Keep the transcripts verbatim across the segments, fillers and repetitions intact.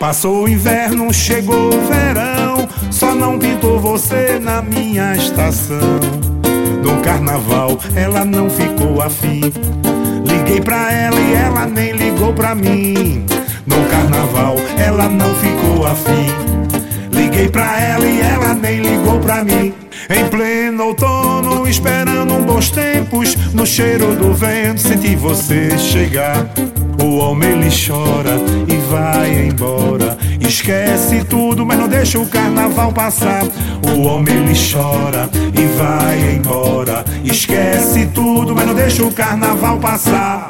Passou o inverno, chegou o verão, só não pintou você na minha estação. No carnaval ela não ficou afim, liguei pra ela e ela nem ligou pra mim. No carnaval ela não ficou afim, liguei pra ela e ela nem ligou pra mim. Em pleno outono, esperando um bons tempos, no cheiro do vento senti você chegar. O homem ele chora e vai embora, esquece tudo, mas não deixa o carnaval passar. O homem ele chora e vai embora, esquece tudo, mas não deixa o carnaval passar.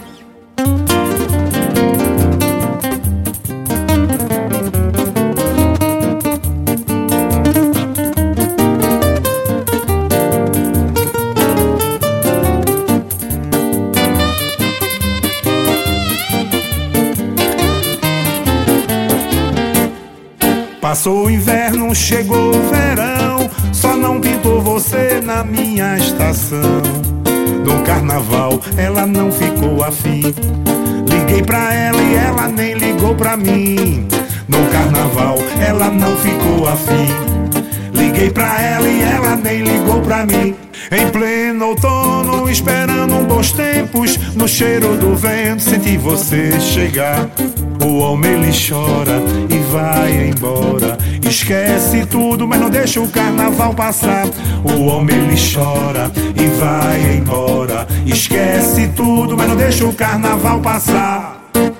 Passou o inverno, chegou o verão, só não pintou você na minha estação. No carnaval ela não ficou afim, liguei pra ela e ela nem ligou pra mim. No carnaval ela não ficou afim, liguei pra ela e ela nem ligou pra mim. Em pleno outono, esperando um bons tempos, no cheiro do vento senti você chegar. O homem ele chora e vai embora, esquece tudo, mas não deixa o carnaval passar. O homem ele chora e vai embora, esquece tudo, mas não deixa o carnaval passar.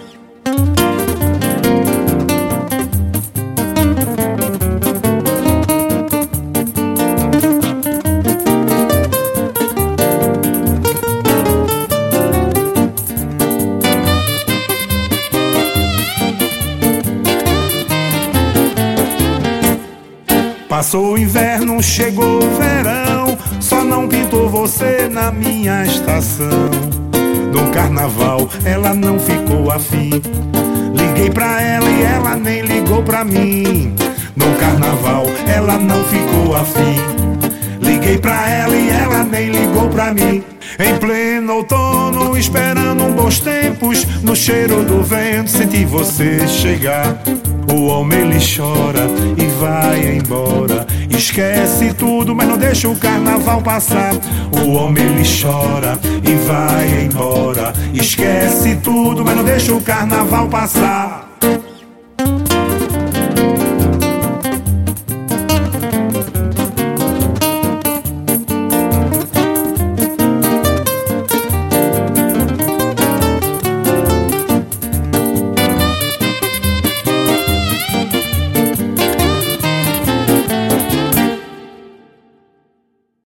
Passou o inverno, chegou o verão, só não pintou você na minha estação. No carnaval ela não ficou afim, liguei pra ela e ela nem ligou pra mim. No carnaval ela não ficou afim, liguei pra ela e ela nem ligou pra mim. Em pleno outono, esperando um bons tempos, no cheiro do vento senti você chegar. O homem ele chora e vai embora, esquece tudo, mas não deixa o carnaval passar. O homem ele chora e vai embora, esquece tudo, mas não deixa o carnaval passar.